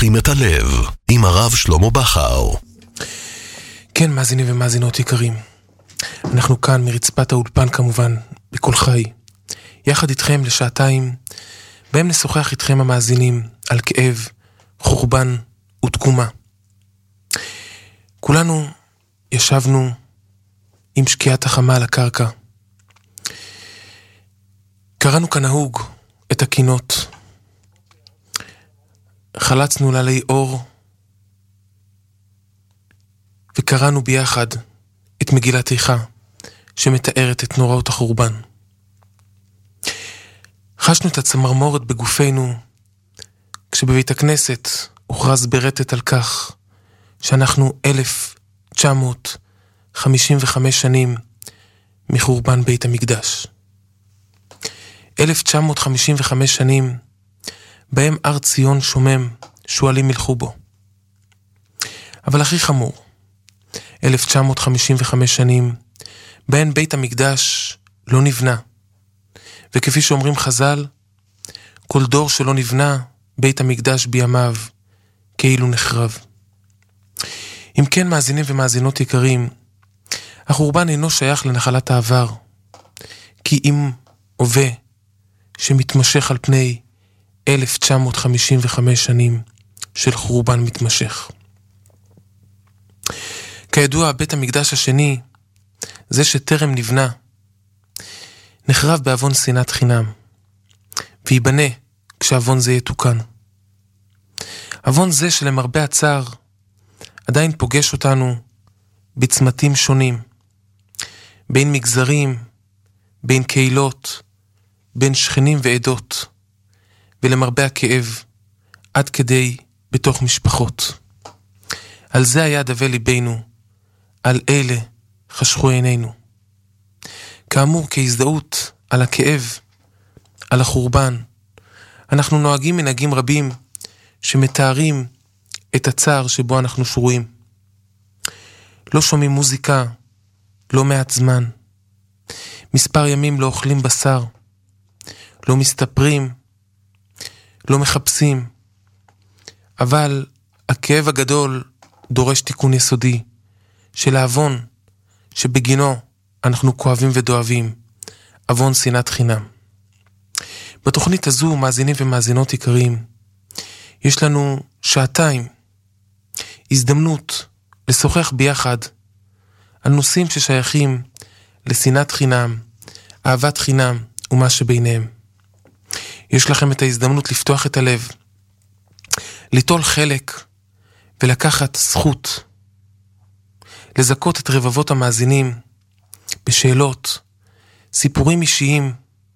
פותחים את הלב עם הרב שלמה בכר. כן, מאזינים ומאזינות יקרים, אנחנו כאן מרצפת האולפן כמובן, בכל חי, יחד איתכם לשעתיים, בהם נשוחח איתכם המאזינים על כאב, חורבן ותקומה. כולנו ישבנו עם שקיעת החמה על הקרקע. קראנו כנהוג את הקינות. חלצנו לעלי אור וקראנו ביחד את מגילת איכה שמתארת את נוראות החורבן. חשנו את הצמרמורת בגופנו כשבבית הכנסת הוכרז ברטט על כך שאנחנו 1955 שנים מחורבן בית המקדש. 1955 שנים בהם הר ציון שומם שועלים מלכו בו. אבל הכי חמור, 1955 שנים בהן בית המקדש לא נבנה, וכפי שאומרים חז"ל, כל דור שלא נבנה בית המקדש בימיו כאילו נחרב. אם כן, מאזינים ומאזינות יקרים, החורבן אינו שייך לנחלת העבר, כי אם הווה שמתמשך על פני 1955 שנים של חורבן מתמשך. כידוע, בית המקדש השני, זה שטרם נבנה, נחרב בעוון שנאת חינם, ויבנה כשעוון זה יתוקן. עוון זה שלמרבה הצער עדיין פוגש אותנו בצמתים שונים, בין מגזרים, בין קהילות, בין שכנים ועדות, ולמרבה הכאב עד כדי בתוך משפחות. על זה היה דווה ליבנו, על אלה חשכו עינינו. כאמור, כהזדהות על הכאב, על החורבן, אנחנו נוהגים מנהגים רבים שמתארים את הצער שבו אנחנו שרויים. לא שומעים מוזיקה, לא מעט זמן. מספר ימים לא אוכלים בשר, לא מסתפרים, לא מחפשים. אבל הכאב הגדול דורש תיקון יסודי של העוון שבגינו אנחנו כואבים ודואבים, עוון שנאת חינם. בתוכנית הזו, מאזינים ומאזינות יקרים, יש לנו שעתיים הזדמנות לשוחח ביחד על נושאים ששייכים לשנאת חינם, אהבת חינם ומה שביניהם. יש לכם את ההזדמנות לפתוח את הלב, ליטול חלק ולקחת זכות, לזכות את רבבות המאזינים בשאלות, סיפורים אישיים,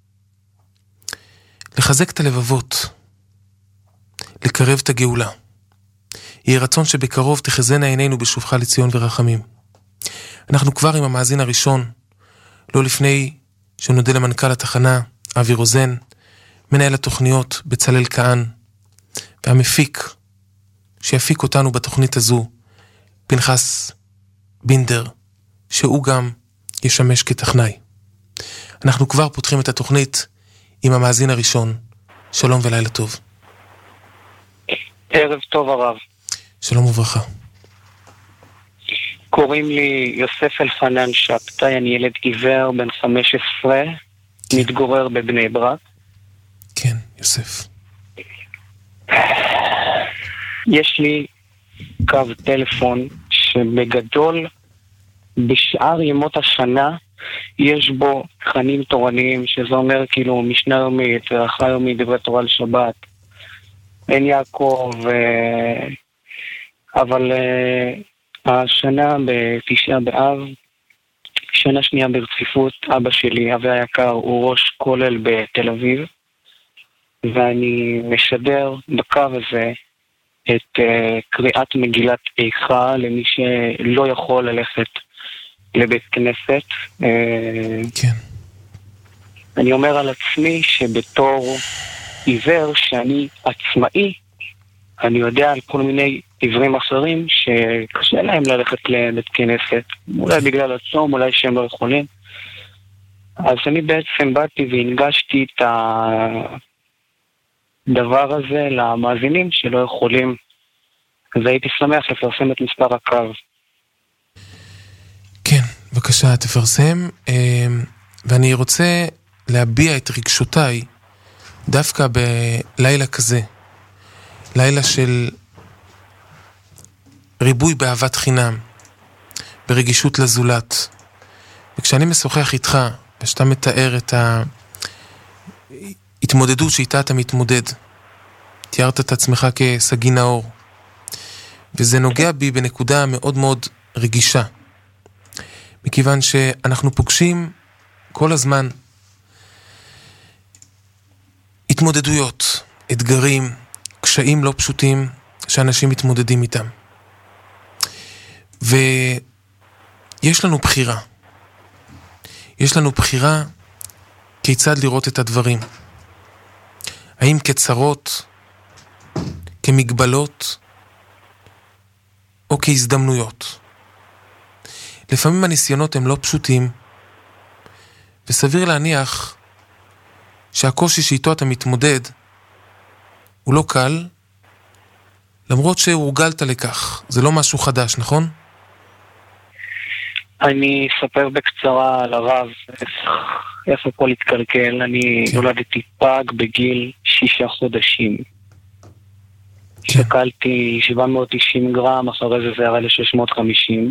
לחזק את הלבבות, לקרב את הגאולה. יהיה רצון שבקרוב תחזינה עינינו בשובך לציון ורחמים. אנחנו כבר עם המאזין הראשון, לא לפני שנודה למנכ"ל התחנה, אבי רוזן, מנהל התוכניות בצלל כהן, והמפיק שיפיק אותנו בתוכנית הזו, פנחס בינדר, שהוא גם ישמש כטכנאי. אנחנו כבר פותחים את התוכנית עם המאזין הראשון. שלום ולילה טוב. ערב טוב הרב. שלום וברכה. קוראים לי יוסף אלפנן שבתאי, אני ילד עיוור בן 15, מתגורר בבני ברק. כן, יוסף. יש לי קו טלפון שבגדול בשאר ימות השנה יש בו תכנים תורניים, שזה אומר כאילו משנה יומית, ברכה יומית, דברי תורה לשבת, עין יעקב, אבל השנה בתשעה באב, שנה שנייה ברציפות, אבא שלי, אבי היקר, הוא ראש כולל בתל אביב, ואני משדר בקו הזה את קריאת מגילת איכה למי שלא יכול ללכת לבית כנסת. כן. אני אומר על עצמי שבתור עיוור שאני עצמאי, אני יודע על כל מיני עיוורים אחרים שקשה להם ללכת לבית כנסת, אולי בגלל הצום, אולי שהם לא יכולים. אז אני בעצם באתי והנגשתי את הדבר הזה למאזינים שלא יכולים אז הייתי שמח לפרסם את מספר הקו. כן, בבקשה, תפרסם. ואני רוצה להביע את רגשותיי דווקא בלילה כזה. לילה של ריבוי באהבת חינם, ברגישות לזולת. וכשאני משוחח איתך, ושאתה מתאר את ההתמודדות שאיתה אתה מתמודד, תיארת את עצמך כסגי נאור, וזה נוגע בי בנקודה מאוד מאוד רגישה, מכיוון שאנחנו פוגשים כל הזמן התמודדויות, אתגרים, קשיים לא פשוטים שאנשים מתמודדים איתם. ויש לנו בחירה. יש לנו בחירה כיצד לראות את הדברים. האם כצרות, כמגבלות, או כהזדמנויות. לפעמים הניסיונות הם לא פשוטים, וסביר להניח שהקושי שאיתו אתה מתמודד הוא לא קל, למרות שהורגלת לכך. זה לא משהו חדש, נכון? אני אספר בקצרה על הרב, איך הכל התקלקל. אני נולדתי פג בגיל 6 חודשים. שקלתי 790 גרם, אחרי זה ירד ל-650.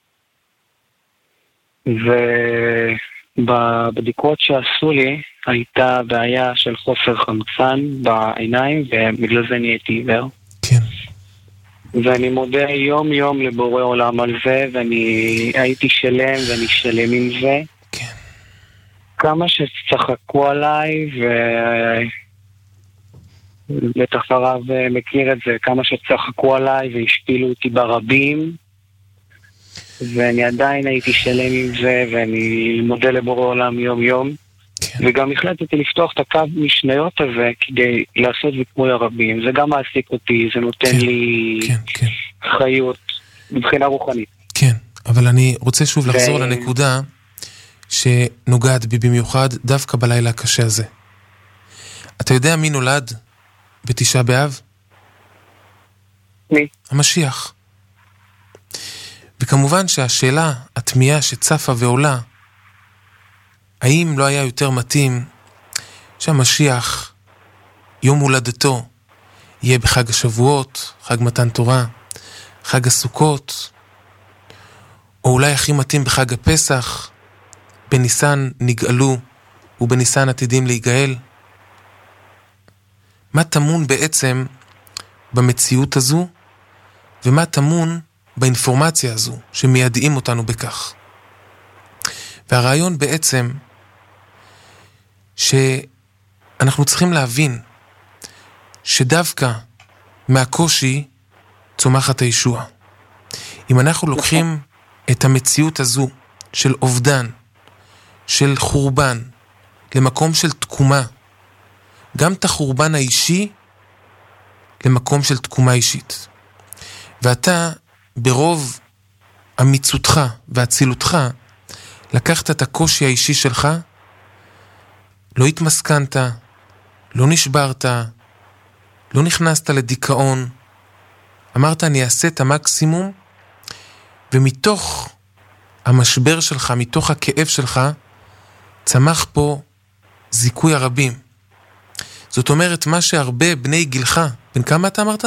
ובבדיקות שעשו לי הייתה בעיה של חוסר חמצן בעיניים, ובגלל זה נהייתי עיוור. כן. ואני מודה יום יום לבורא עולם על זה, ואני הייתי שלם ואני שלם עם זה. כן. כמה שצחקו עליי, ובטח הרב מכיר את זה, כמה שצחקו עליי והשפילו אותי ברבים, ואני עדיין הייתי שלם עם זה, ואני מודה לבורא עולם יום יום. כן. וגם החלטתי לפתוח את הקו משניות הזה כדי לעשות ויכוי הרבים. זה גם מעסיק אותי, זה נותן לי חיות מבחינה רוחנית. כן, אבל אני רוצה שוב לחזור לנקודה שנוגעת בי במיוחד דווקא בלילה הקשה הזה. אתה יודע מי נולד בתשעה באב? מי? המשיח. וכמובן שהשאלה, התמיהה שצפה ועולה, האם לא היה יותר מתאים שהמשיח, יום הולדתו, יהיה בחג השבועות, חג מתן תורה, חג הסוכות, או אולי הכי מתאים בחג הפסח, בניסן נגאלו ובניסן עתידים להיגאל? מה תמון בעצם במציאות הזו, ומה תמון באינפורמציה הזו שמיידעים אותנו בכך? והרעיון בעצם שאנחנו צריכים להבין שדווקא מהקושי צומחת הישועה. אם אנחנו לוקחים את המציאות הזו של אובדן, של חורבן, למקום של תקומה, גם את החורבן האישי למקום של תקומה אישית. ואתה ברוב אמיצותך והצילותך לקחת את הקושי האישי שלך, לא התמסכנת, לא נשברת, לא נכנסת לדיכאון, אמרת אני אעשה את המקסימום, ומתוך המשבר שלך, מתוך הכאב שלך, צמח פה זיכוי הרבים. זאת אומרת, מה שהרבה בני גילך, בן כמה אתה אמרת?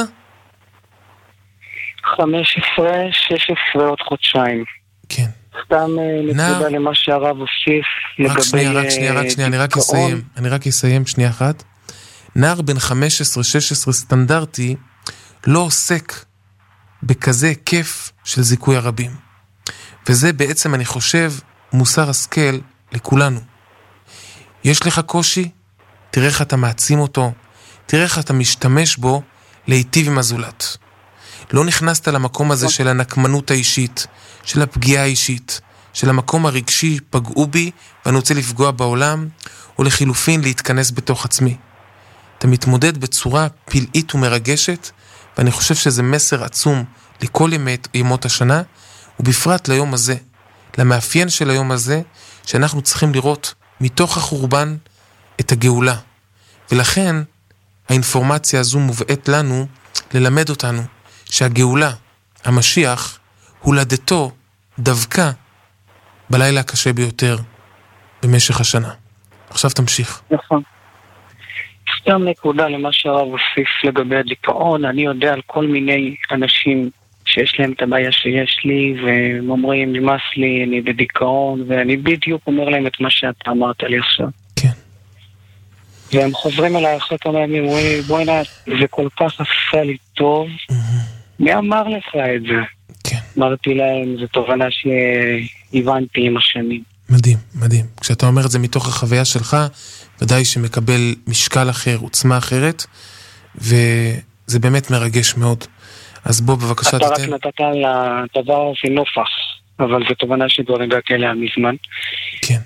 15, 16 עוד חודשיים. כן. סתם נקודה למה שהרב הוסיף לגבי רק שנייה, אני רק אסיים שנייה אחת. נער בן 15-16 סטנדרטי לא עוסק בכזה כיף של זיכוי הרבים. וזה בעצם, אני חושב, מוסר השכל לכולנו. יש לך קושי? תראה איך אתה מעצים אותו, תראה איך אתה משתמש בו להיטיב עם הזולת. לא נכנסת למקום הזה של הנקמנות האישית, של הפגיעה האישית, של המקום הרגשי, פגעו בי ואני רוצה לפגוע בעולם, או לחילופין להתכנס בתוך עצמי. אתה מתמודד בצורה פלאית ומרגשת, ואני חושב שזה מסר עצום לכל ימות השנה, ובפרט ליום הזה, למאפיין של היום הזה, שאנחנו צריכים לראות מתוך החורבן את הגאולה. ולכן האינפורמציה הזו מובאת לנו ללמד אותנו שהגאולה, המשיח, הולדתו דווקא בלילה הקשה ביותר במשך השנה. עכשיו תמשיך. נכון. סתם נקודה למה שהרב הוסיף לגבי הדיכאון, אני יודע על כל מיני אנשים שיש להם את הבעיה שיש לי, והם אומרים, נמאס לי, אני בדיכאון, ואני בדיוק אומר להם את מה שאתה אמרת לי עכשיו. כן. והם חוזרים אליי אחרי כמה ימים, בואי נע, זה כל כך עשה לי טוב, מי אמר לך את זה? כן. אמרתי להם, זו תובנה שהבנתי עם השנים. מדהים, מדהים. כשאתה אומר את זה מתוך החוויה שלך, ודאי שמקבל משקל אחר, עוצמה אחרת, וזה באמת מרגש מאוד. אז בוא בבקשה אתה תיתן... רק נתת לדבר הזה נופח, אבל זו תובנה שכבר הגעתי אליה מזמן. כן.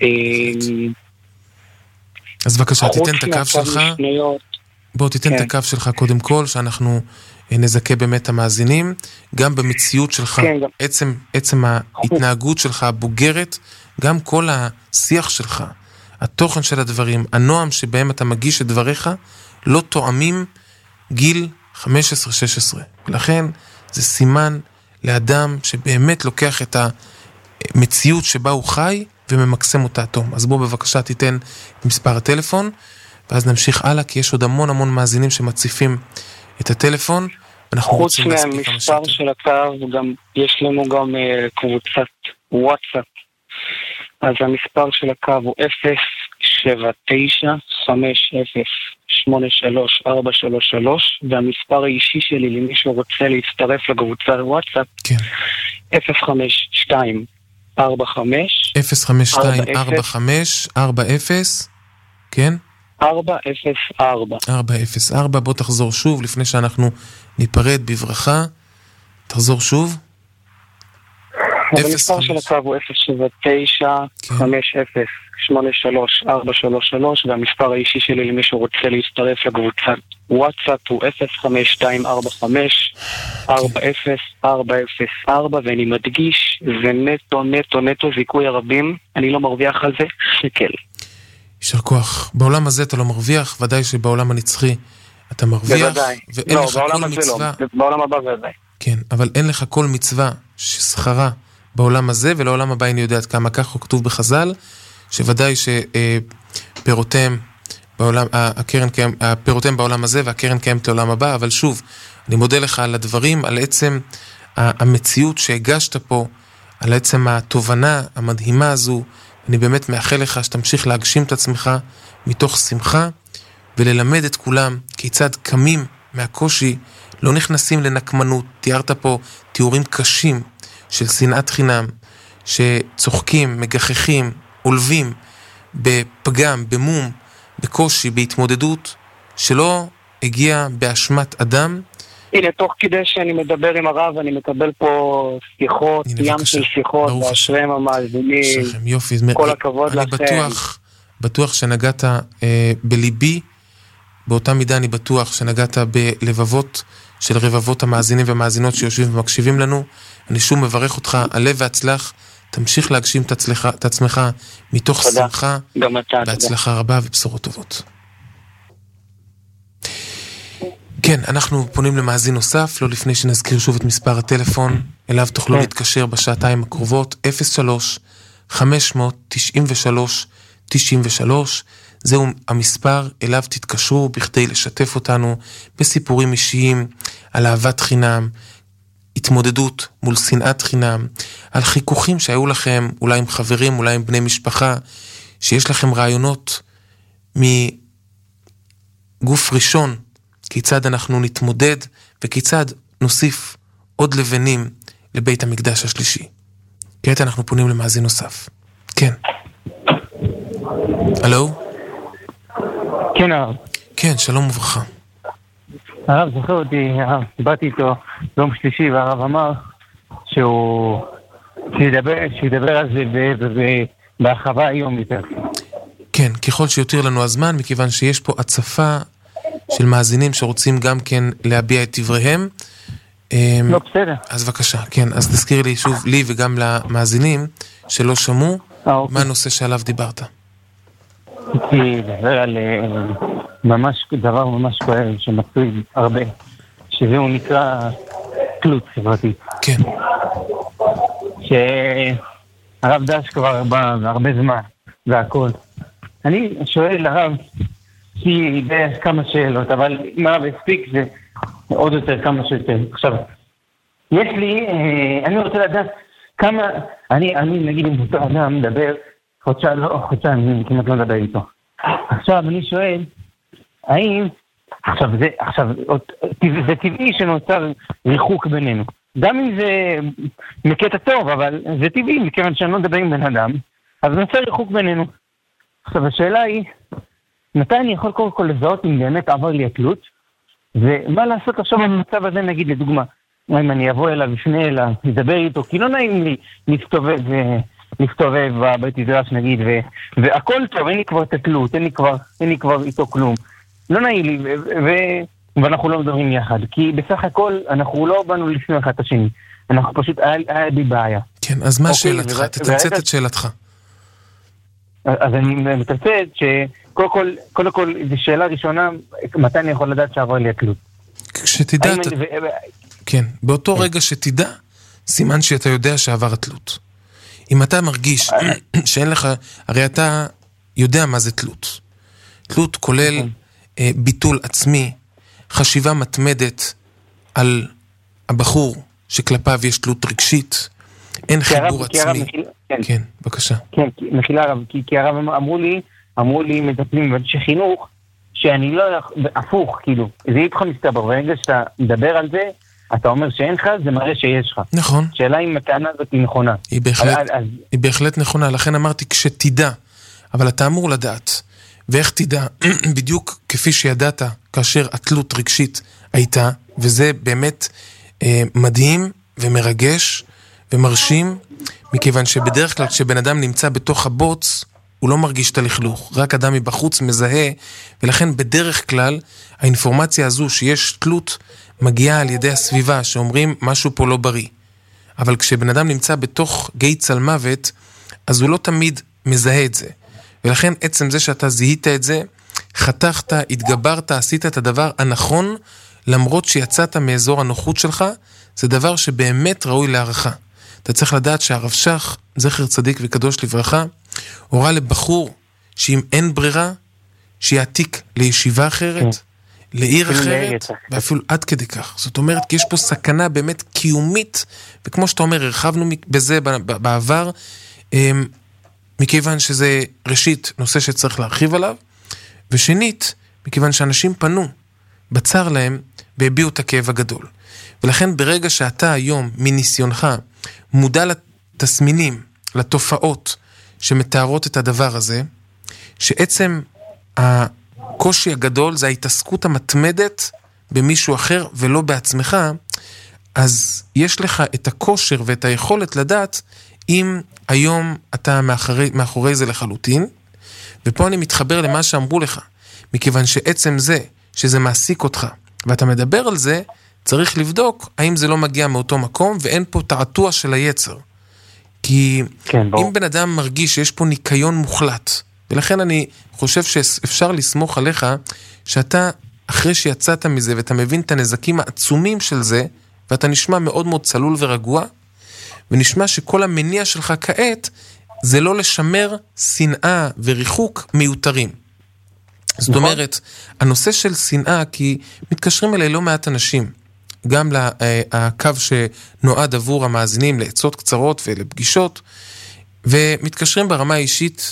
אז בבקשה, תיתן את הקו שלך. בוא תיתן את הקו שלך קודם כל, שאנחנו נזכה באמת המאזינים, גם במציאות שלך, עצם ההתנהגות שלך הבוגרת, גם כל השיח שלך, התוכן של הדברים, הנועם שבהם אתה מגיש את דבריך, לא תואמים גיל 15-16. ולכן זה סימן לאדם שבאמת לוקח את המציאות שבה הוא חי וממקסם אותה תום. אז בוא בבקשה תיתן את מספר הטלפון, ואז נמשיך הלאה, כי יש עוד המון מאזינים שמציפים את הטלפון, ואנחנו חוץ מהמספר של הקו, יש לנו גם קבוצת וואטסאפ. אז המספר של הקו הוא 079-50-83-433, והמספר האישי שלי למי שרוצה להצטרף לקבוצת וואטסאפ, 052-45 כן? 404. בוא תחזור שוב לפני שאנחנו ניפרד בברכה. תחזור שוב. המספר של הקו הוא 079-50-83-433, והמספר האישי שלי למי שרוצה להצטרף לקבוצת וואטסאפ הוא 05245-40404, ואני מדגיש, זה נטו זיכוי הרבים, אני לא מרוויח על זה שקל. יישר כוח. בעולם הזה אתה לא מרוויח, ודאי שבעולם הנצחי אתה מרוויח. בוודאי. לא, בעולם הזה מצווה... לא. בעולם הבא ודאי. כן, אבל אין לך כל מצווה ששכרה בעולם הזה, ולעולם הבא אני יודעת כמה. כך הוא כתוב בחז"ל, שוודאי שפירותיהם הפירותיהם בעולם הזה, והקרן קיימת לעולם הבא. אבל שוב, אני מודה לך על הדברים, על עצם המציאות שהגשת פה, על עצם התובנה המדהימה הזו. אני באמת מאחל לך שתמשיך להגשים את עצמך מתוך שמחה, וללמד את כולם כיצד קמים מהקושי, לא נכנסים לנקמנות. תיארת פה תיאורים קשים של שנאת חינם, שצוחקים, מגחכים, עולבים, בפגם, במום, בקושי, בהתמודדות, שלא הגיע באשמת אדם. הנה, תוך כדי שאני מדבר עם הרב, אני מקבל פה שיחות, ים של שיחות, ואשריהם המאזינים. יופי, כל הכבוד לכם. אני בטוח שנגעת בליבי, באותה מידה אני בטוח שנגעת בלבבות של רבבות המאזינים והמאזינות שיושבים ומקשיבים לנו. אני שוב מברך אותך, עלה והצלח, תמשיך להגשים את עצמך מתוך שמחה, בהצלחה רבה ובשורות טובות. כן, אנחנו פונים למאזין נוסף, לא לפני שנזכיר שוב את מספר הטלפון, אליו תוכלו להתקשר בשעתיים הקרובות, 03-593-93, זהו המספר, אליו תתקשרו בכדי לשתף אותנו בסיפורים אישיים, על אהבת חינם, התמודדות מול שנאת חינם, על חיכוכים שהיו לכם, אולי עם חברים, אולי עם בני משפחה, שיש לכם רעיונות מגוף ראשון, כיצד אנחנו נתמודד, וכיצד נוסיף עוד לבנים לבית המקדש השלישי. כעת אנחנו פונים למאזין נוסף. כן. הלו? כן, הרב. כן, שלום וברכה. הרב זוכר אותי, דיברתי איתו יום שלישי, והרב אמר שידבר על זה בהרחבה היום יותר. כן, ככל שיותר לנו הזמן, מכיוון שיש פה הצפה של מאזינים שרוצים גם כן להביע את דבריהם. לא, בסדר. אז בבקשה, כן, אז תזכיר לי שוב, לי וגם למאזינים שלא שמעו, מה הנושא שעליו דיברת? כי לדבר על דבר ממש כואב שמצוי הרבה, שזהו נקרא תלות חברתית. כן. שהרב דש כבר בא הרבה זמן, והכל. אני שואל הרב, כי בערך כמה שאלות, אבל אם הרב הספיק זה עוד יותר כמה שיותר. עכשיו, יש לי, אני רוצה לדעת כמה, אני נגיד עם אותו אדם מדבר, חודשיים, אני כמעט לא מדבר איתו. עכשיו אני שואל, האם, זה טבעי שנוצר ריחוק בינינו. גם אם זה מקטע טוב, אבל זה טבעי, מכיוון שאני לא מדבר עם בן אדם, אז נוצר ריחוק בינינו. עכשיו השאלה היא, מתי אני יכול קודם כל לזהות אם באמת עבר לי התלות, ומה לעשות עכשיו במצב הזה, נגיד לדוגמה, אם אני אבוא אליו, לפני אליו, לדבר איתו, כי לא נעים לי להסתובב בבית מדרש נגיד, והכל טוב, אין לי כבר תלות, אין לי כבר איתו כלום. לא נעים לי, ואנחנו לא מדברים יחד, כי בסך הכל אנחנו לא באנו לפני אחד את השני, אנחנו פשוט, היה בי בעיה. כן, אז מה שאלתך? תתמצת את שאלתך. אז אני מתמצת שקודם כל, זו שאלה ראשונה, מתי אני יכול לדעת שעבר לי התלות? כשתדע, כן, באותו רגע שתדע, סימן שאתה יודע שעבר התלות. אם אתה מרגיש שאין לך, הרי אתה יודע מה זה תלות. תלות כולל ביטול עצמי, חשיבה מתמדת על הבחור שכלפיו יש תלות רגשית, אין חיבור עצמי. כן, בבקשה. כן, מחילה הרב, כי הרב אמרו לי מטפלים ואנשי חינוך, שאני לא, הפוך, כאילו, זה איתך מסתבר, ברגע שאתה מדבר על זה, אתה אומר שאין לך, זה מראה שיש לך. נכון. שאלה אם הטענה הזאת היא נכונה. היא בהחלט נכונה, לכן אמרתי כשתדע, אבל אתה אמור לדעת. ואיך תדע, בדיוק כפי שידעת, כאשר התלות רגשית הייתה, וזה באמת מדהים ומרגש ומרשים, מכיוון שבדרך כלל כשבן אדם נמצא בתוך הבוץ, הוא לא מרגיש את הלכלוך, רק אדם מבחוץ מזהה, ולכן בדרך כלל האינפורמציה הזו שיש תלות מגיעה על ידי הסביבה, שאומרים משהו פה לא בריא. אבל כשבן אדם נמצא בתוך גיא צל מוות, אז הוא לא תמיד מזהה את זה. ולכן עצם זה שאתה זיהית את זה, חתכת, התגברת, עשית את הדבר הנכון, למרות שיצאת מאזור הנוחות שלך, זה דבר שבאמת ראוי להערכה. אתה צריך לדעת שהרב שך, זכר צדיק וקדוש לברכה, הורה לבחור שאם אין ברירה, שיעתיק לישיבה אחרת, לעיר אחרת, ואפילו עד כדי כך. זאת אומרת, כי יש פה סכנה באמת קיומית, וכמו שאתה אומר, הרחבנו בזה בעבר, מכיוון שזה ראשית נושא שצריך להרחיב עליו, ושנית, מכיוון שאנשים פנו, בצר להם, והביעו את הכאב הגדול. ולכן ברגע שאתה היום, מניסיונך, מודע לתסמינים, לתופעות שמתארות את הדבר הזה, שעצם הקושי הגדול זה ההתעסקות המתמדת במישהו אחר ולא בעצמך, אז יש לך את הכושר ואת היכולת לדעת אם היום אתה מאחורי זה לחלוטין, ופה אני מתחבר למה שאמרו לך, מכיוון שעצם זה שזה מעסיק אותך ואתה מדבר על זה, צריך לבדוק האם זה לא מגיע מאותו מקום ואין פה תעתוע של היצר. כי אם בן אדם מרגיש שיש פה ניקיון מוחלט, ולכן אני חושב שאפשר לסמוך עליך שאתה אחרי שיצאת מזה ואתה מבין את הנזקים העצומים של זה, ואתה נשמע מאוד מאוד צלול ורגוע, ונשמע שכל המניע שלך כעת זה לא לשמר שנאה וריחוק מיותרים. זאת אומרת, הנושא של שנאה, כי מתקשרים אליי לא מעט אנשים, גם לקו שנועד עבור המאזינים לעצות קצרות ולפגישות, ומתקשרים ברמה האישית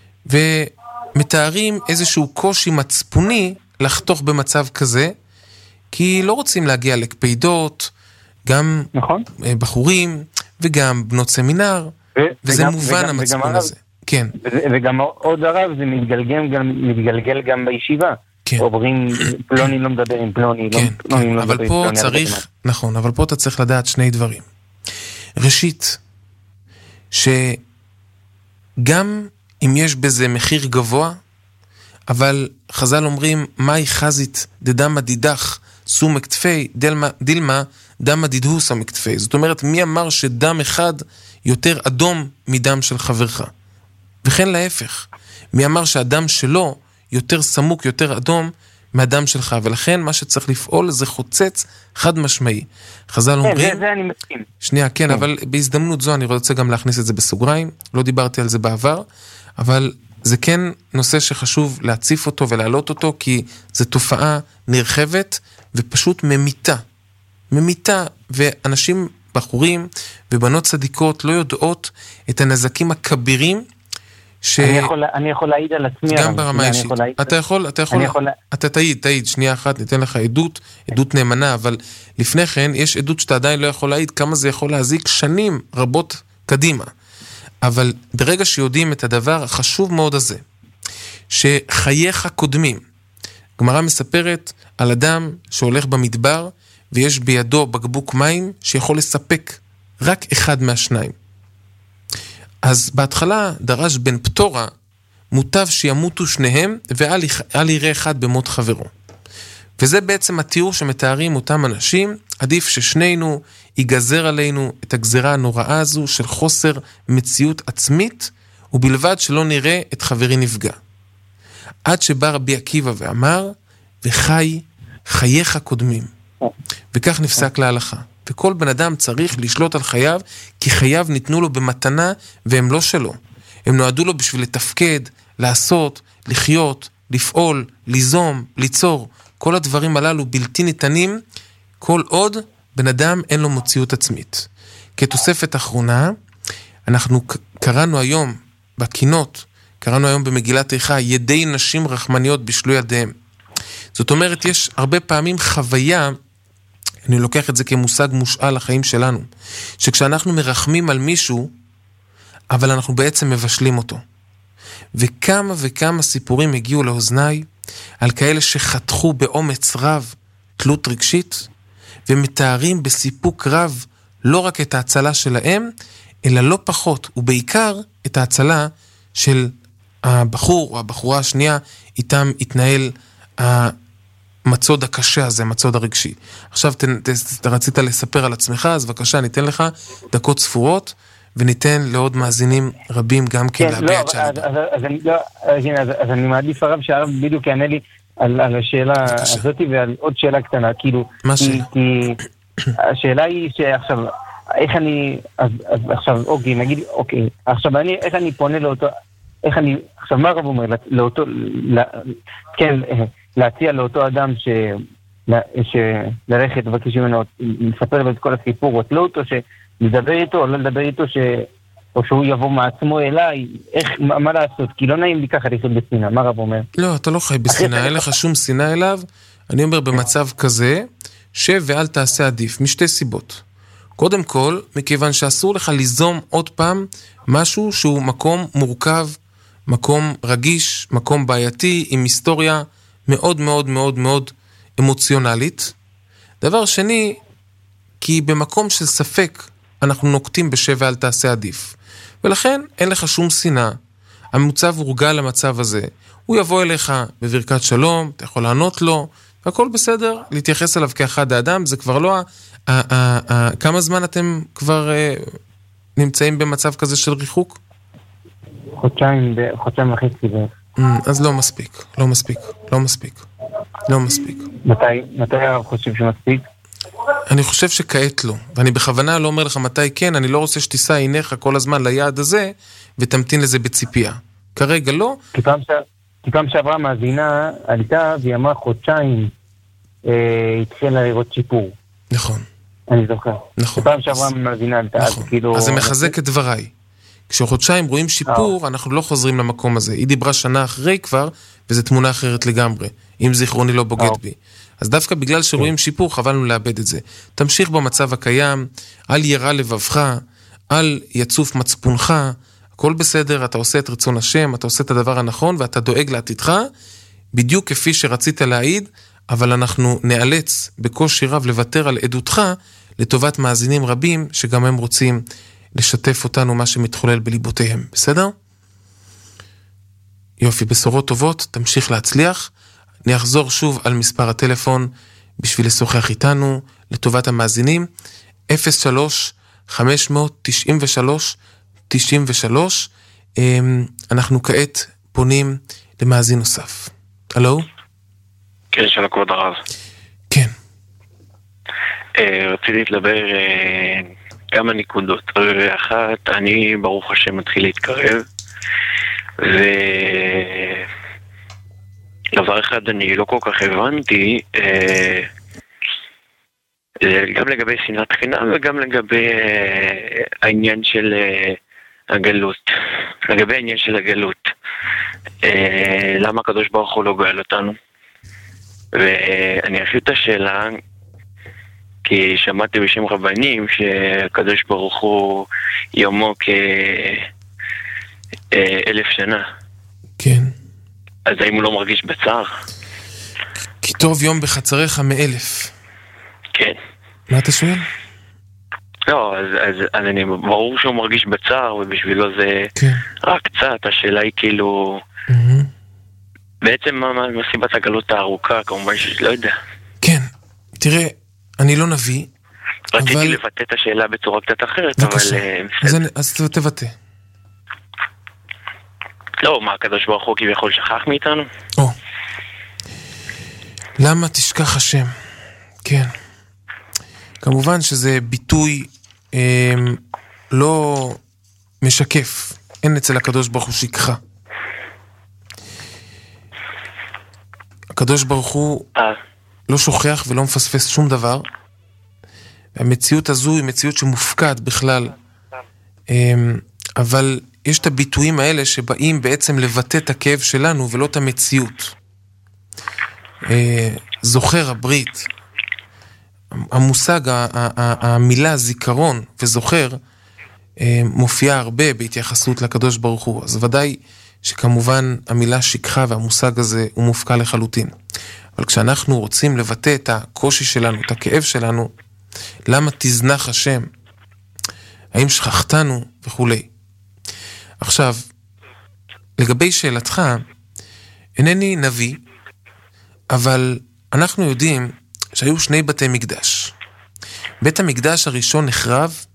ומתארים איזשהו קושי מצפוני לחתוך במצב כזה, כי לא רוצים להגיע לקפידות, גם בחורים וגם בנות סמינר, וזה מובן המצפון הזה. כן. וגם עוד הרב זה מתגלגל גם בישיבה. עוברים, פלוני לא מדבר עם פלוני, כן, אבל פה צריך, נכון, אבל פה אתה צריך לדעת שני דברים. ראשית, שגם אם יש בזה מחיר גבוה, אבל חז"ל אומרים, מהי חזית דדמה דידך סום כתפי, דילמה דמה דידהו סום כתפי. זאת אומרת, מי אמר שדם אחד יותר אדום מדם של חברך? וכן להפך, מי אמר שהדם שלו יותר סמוק, יותר אדום מהדם שלך, ולכן מה שצריך לפעול זה חוצץ חד משמעי. חז"ל אומרים... זה אני מסכים. שנייה, כן, אבל בהזדמנות זו אני רוצה גם להכניס את זה בסוגריים, לא דיברתי על זה בעבר, אבל זה כן נושא שחשוב להציף אותו ולהעלות אותו, כי זו תופעה נרחבת ופשוט ממיתה, ואנשים, בחורים ובנות צדיקות לא יודעות את הנזקים הכבירים אני יכול להעיד על עצמי. גם ברמה אישית. אתה תעיד, שנייה אחת, ניתן לך עדות נאמנה, אבל לפני כן יש עדות שאתה עדיין לא יכול להעיד, כמה זה יכול להזיק שנים רבות קדימה. אבל ברגע שיודעים את הדבר החשוב מאוד הזה, שחייך קודמים, גמרא מספרת על אדם שהולך במדבר, ויש בידו בקבוק מים שיכול לספק רק אחד מהשניים. אז בהתחלה דרש בן פטורה, מוטב שימותו שניהם, ואל יראה אחד במות חברו. וזה בעצם התיאור שמתארים אותם אנשים, עדיף ששנינו ייגזר עלינו את הגזרה הנוראה הזו של חוסר מציאות עצמית, ובלבד שלא נראה את חברי נפגע. עד שבא רבי עקיבא ואמר, חייך קודמים. וכך נפסק להלכה. וכל בן אדם צריך לשלוט על חייו, כי חייו ניתנו לו במתנה, והם לא שלו. הם נועדו לו בשביל לתפקד, לעשות, לחיות, לפעול, ליזום, ליצור. כל הדברים הללו בלתי ניתנים, כל עוד בן אדם אין לו מציאות עצמית. כתוספת אחרונה, אנחנו קראנו היום בקינות, קראנו היום במגילת איכה, ידי נשים רחמניות בשלו ידיהם. זאת אומרת, יש הרבה פעמים חוויה, אני לוקח את זה כמושג מושאל לחיים שלנו, שכשאנחנו מרחמים על מישהו, אבל אנחנו בעצם מבשלים אותו. וכמה וכמה סיפורים הגיעו לאוזניי, על כאלה שחתכו באומץ רב תלות רגשית, ומתארים בסיפוק רב לא רק את ההצלה שלהם, אלא לא פחות, ובעיקר את ההצלה של הבחור או הבחורה השנייה, איתם התנהל המצוד הקשה הזה, המצוד הרגשי. עכשיו אתה רצית לספר על עצמך, אז בבקשה ניתן לך דקות ספורות, וניתן לעוד מאזינים רבים גם כן להביע את שלנו. אז אני מעדיף הרב שהרב בדיוק יענה לי על השאלה הזאת ועל עוד שאלה קטנה, כאילו, כי השאלה היא שעכשיו, איך אני, עכשיו, אוקיי, נגיד, אוקיי, עכשיו איך אני פונה לאותו, עכשיו מה הרב אומר, לאותו, כן, להציע לאותו אדם ללכת לבקש ממנו, לספר לו את כל הסיפור, או לא אותו, לדבר איתו או לא לדבר איתו, או שהוא יבוא מעצמו אליי, מה לעשות? כי לא נעים לי ככה לחיות בשנאה, מה רב אומר? לא, אתה לא חי בשנאה, אין לך שום שנאה אליו. אני אומר במצב כזה, שב ואל תעשה עדיף, משתי סיבות. קודם כל, מכיוון שאסור לך ליזום עוד פעם משהו שהוא מקום מורכב, מקום רגיש, מקום בעייתי, עם היסטוריה מאוד מאוד מאוד מאוד אמוציונלית. דבר שני, כי במקום של ספק, אנחנו נוקטים בשב ואל תעשה עדיף. ולכן אין לך שום שנאה. המוצב הורגל למצב הזה. הוא יבוא אליך בברכת שלום, אתה יכול לענות לו, והכל בסדר, להתייחס אליו כאחד האדם, זה כבר לא... כמה זמן אתם כבר נמצאים במצב כזה של ריחוק? חודשיים וחצי. אז לא מספיק. מתי הרב חושב שמספיק? אני חושב שכעת לא, ואני בכוונה לא אומר לך מתי כן, אני לא רוצה שתיסע עיניך כל הזמן ליעד הזה, ותמתין לזה בציפייה. כרגע לא. כי פעם שעברה מאזינה עלתה, והיא אמרה חודשיים התחילה לראות שיפור. נכון. אני זוכר. נכון. פעם שעברה מאזינה עלתה. נכון. אז זה מחזק את דבריי. כשחודשיים רואים שיפור, אנחנו לא חוזרים למקום הזה. היא דיברה שנה אחרי כבר, וזו תמונה אחרת לגמרי, אם זיכרוני לא בוגד בי. אז דווקא בגלל שרואים שיפור, חבלנו לאבד את זה. תמשיך במצב הקיים, אל ירא לבבך, אל יצוף מצפונך, הכל בסדר, אתה עושה את רצון השם, אתה עושה את הדבר הנכון, ואתה דואג לעתידך, בדיוק כפי שרצית להעיד, אבל אנחנו נאלץ בקושי רב לוותר על עדותך, לטובת מאזינים רבים, שגם הם רוצים לשתף אותנו מה שמתחולל בליבותיהם. בסדר? יופי, בשורות טובות, תמשיך להצליח. אני אחזור שוב על מספר הטלפון בשביל לשוחח איתנו, לטובת המאזינים, 03-593-93. אנחנו כעת פונים למאזין נוסף. הלו? כן, של כבוד הרב. כן. רציתי להתלבר כמה נקודות. אחת, אני ברוך השם מתחיל להתקרב, ודבר אחד אני לא כל כך הבנתי, גם לגבי שנאת חינם וגם לגבי העניין של הגלות. לגבי העניין של הגלות, למה הקדוש ברוך הוא לא גאל אותנו? ואני ארחיב את השאלה, כי שמעתי בשם רבנים שהקדוש ברוך הוא יומו כ1,000 שנה. כן. אז האם הוא לא מרגיש בצער? כי טוב יום בחצריך 1,000. כן. מה אתה שואל? לא, אז אני ברור שהוא מרגיש בצער, ובשבילו זה כן. רק קצת. השאלה היא כאילו, בעצם מה סיבת הגלות הארוכה? כמובן שלא יודע. כן, תראה, אני לא נביא, רציתי אבל... לבטא את השאלה בצורה קצת אחרת, בבקשה. אבל... אז תבטא. לא, מה, הקדוש ברוך הוא כביכול שכח מאיתנו? או. למה תשכח השם? כן. כמובן שזה ביטוי לא משקף. אין אצל הקדוש ברוך הוא שכחה. הקדוש ברוך הוא לא שוכח ולא מפספס שום דבר. המציאות הזו היא מציאות שמופקד בכלל. אבל יש את הביטויים האלה שבאים בעצם לבטא את הכאב שלנו ולא את המציאות. זוכר הברית, המושג, המילה זיכרון וזוכר מופיעה הרבה בהתייחסות לקדוש ברוך הוא. אז ודאי שכמובן המילה שכחה והמושג הזה הוא מופקע לחלוטין. אבל כשאנחנו רוצים לבטא את הקושי שלנו, את הכאב שלנו, למה תזנח השם? האם שכחתנו וכו'. עכשיו, לגבי שאלתך, אינני נביא, אבל אנחנו יודעים שהיו 2 בתי מקדש. בית המקדש הראשון נחרב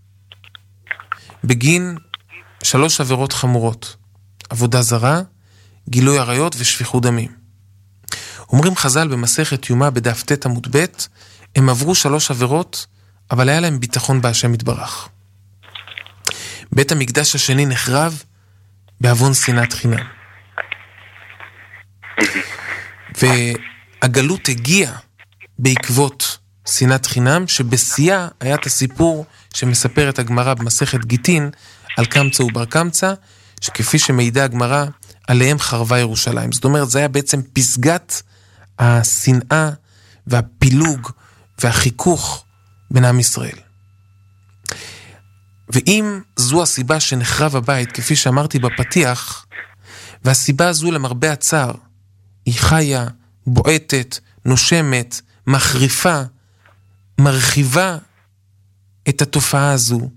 בגין 3 עבירות חמורות. עבודה זרה, גילוי עריות ושפיכות דמים. אומרים חז"ל במסכת יומא בדף ט עמוד ב', הם עברו 3 עבירות, אבל היה להם ביטחון בהשם יתברך. בית המקדש השני נחרב בעוון שנאת חינם. והגלות הגיעה בעקבות שנאת חינם, שבשיאה היה את הסיפור שמספרת הגמרא במסכת גיטין על קמצא ובר קמצא, שכפי שמעידה הגמרא, עליהם חרבה ירושלים. זאת אומרת, זה היה בעצם פסגת השנאה והפילוג והחיכוך בין עם ישראל. ואם זו הסיבה שנחרב הבית, כפי שאמרתי בפתיח, והסיבה הזו למרבה הצער, היא חיה, בועטת, נושמת, מחריפה, מרחיבה את התופעה הזו,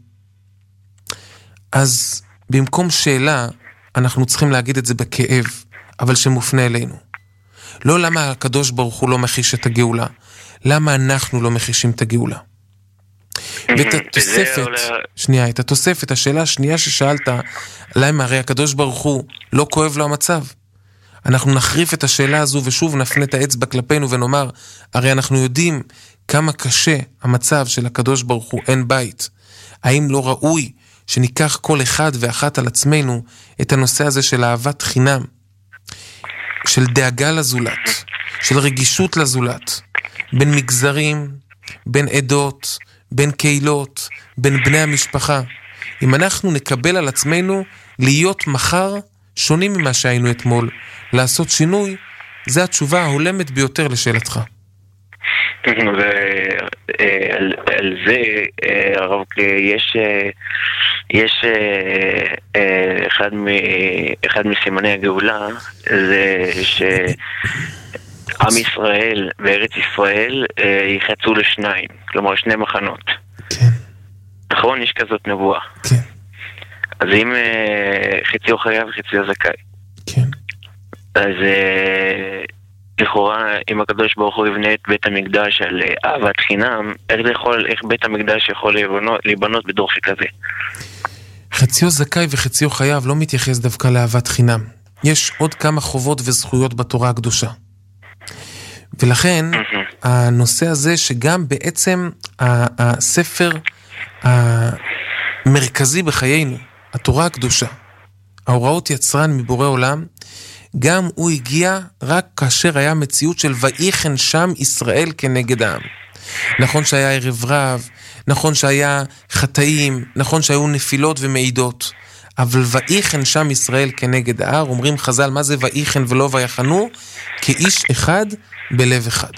אז במקום שאלה, אנחנו צריכים להגיד את זה בכאב, אבל שמופנה אלינו. לא למה הקדוש ברוך הוא לא מחיש את הגאולה, למה אנחנו לא מחישים את הגאולה. ואת התוספת, שנייה, את התוספת, השאלה השנייה ששאלת, למה הרי הקדוש ברוך הוא לא כואב לו המצב? אנחנו נחריף את השאלה הזו ושוב נפנה את האצבע כלפינו ונאמר, הרי אנחנו יודעים כמה קשה המצב של הקדוש ברוך הוא, אין בית. האם לא ראוי שניקח כל אחד ואחת על עצמנו את הנושא הזה של אהבת חינם, של דאגה לזולת, של רגישות לזולת, בין מגזרים, בין עדות, בין קהילות, בין בני המשפחה. אם אנחנו נקבל על עצמנו להיות מחר שונים ממה שהיינו אתמול, לעשות שינוי, זה התשובה ההולמת ביותר לשאלתך. ועל זה, הרב, יש אחד מסימני הגאולה, זה שעם ישראל וארץ ישראל יחצו לשניים, כלומר 2 מחנות. כן. נכון? יש כזאת נבואה. כן. אז אם חציו חייב וחציו זכאי. כן. אז לכאורה, אם הקדוש ברוך הוא יבנה את בית המקדש על אהבת חינם, איך בית המקדש יכול להיבנות בדור שכזה? חציו זכאי וחציו חייב לא מתייחס דווקא לאהבת חינם. יש עוד כמה חובות וזכויות בתורה הקדושה. ולכן הנושא הזה שגם בעצם הספר המרכזי בחיינו, התורה הקדושה, ההוראות יצרן מבורא עולם, גם הוא הגיע רק כאשר היה מציאות של ויחן שם ישראל כנגד העם. נכון שהיה ערב רב, נכון שהיה חטאים, נכון שהיו נפילות ומעידות, אבל ויחן שם ישראל כנגד ההר. אומרים חז"ל, מה זה ויחן ולא ויחנו? כאיש אחד בלב אחד.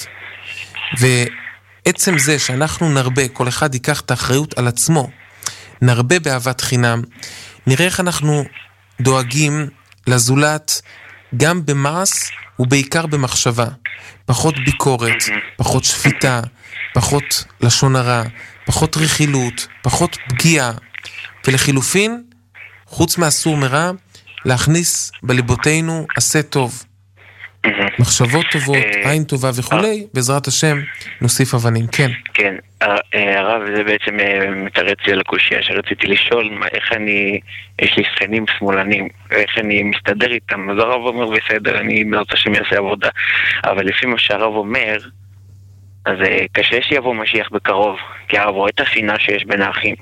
ועצם זה שאנחנו נרבה, כל אחד ייקח את האחריות על עצמו, נרבה באהבת חינם, נראה איך אנחנו דואגים לזולת גם במעש ובעיקר במחשבה. פחות ביקורת, פחות שפיטה, פחות לשון הרע, פחות רכילות, פחות פגיעה, ולחילופין, חוץ מאסור מרע, להכניס בליבותינו עשה טוב. מחשבות טובות, עין טובה וכולי, בעזרת השם נוסיף אבנים. כן. כן, הרב, זה בעצם מתרץ לי על הקושיה שרציתי לשאול, איך יש לי שכנים שמאלנים, איך אני מסתדר איתם. אז הרב אומר בסדר, אני בעזרת השם יעשה עבודה, אבל לפי מה שהרב אומר, אז קשה שיבוא משיח בקרוב, כי הרב רואה את השנאה שיש בין האחים.